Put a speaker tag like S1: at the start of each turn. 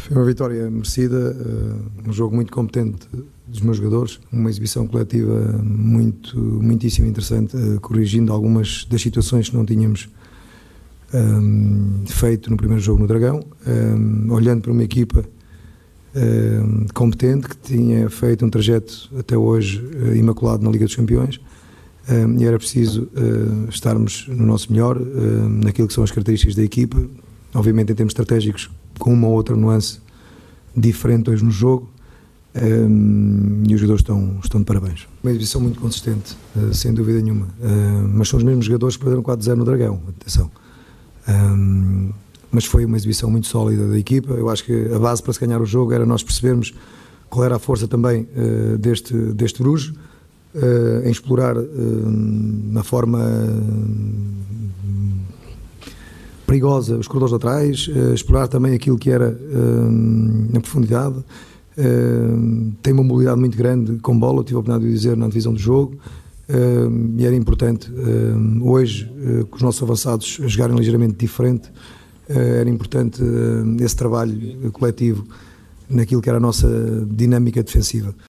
S1: Foi uma vitória merecida, um jogo muito competente dos meus jogadores, uma exibição coletiva muitíssimo interessante, corrigindo algumas das situações que não tínhamos feito no primeiro jogo no Dragão, olhando para uma equipa competente que tinha feito um trajeto até hoje imaculado na Liga dos Campeões, e era preciso estarmos no nosso melhor, naquilo que são as características da equipa, obviamente em termos estratégicos, com uma ou outra nuance diferente hoje no jogo, e os jogadores estão de parabéns. Uma exibição muito consistente, sem dúvida nenhuma, mas são os mesmos jogadores que perderam 4-0 no Dragão, atenção. Mas foi uma exibição muito sólida da equipa. Eu acho que a base para se ganhar o jogo era nós percebermos qual era a força também deste Bruges, em explorar na forma perigosa os corredores laterais, explorar também aquilo que era na profundidade. Tem uma mobilidade muito grande com bola, eu tive a oportunidade de dizer na divisão do jogo, e era importante hoje, com os nossos avançados a jogarem ligeiramente diferente, era importante esse trabalho coletivo naquilo que era a nossa dinâmica defensiva.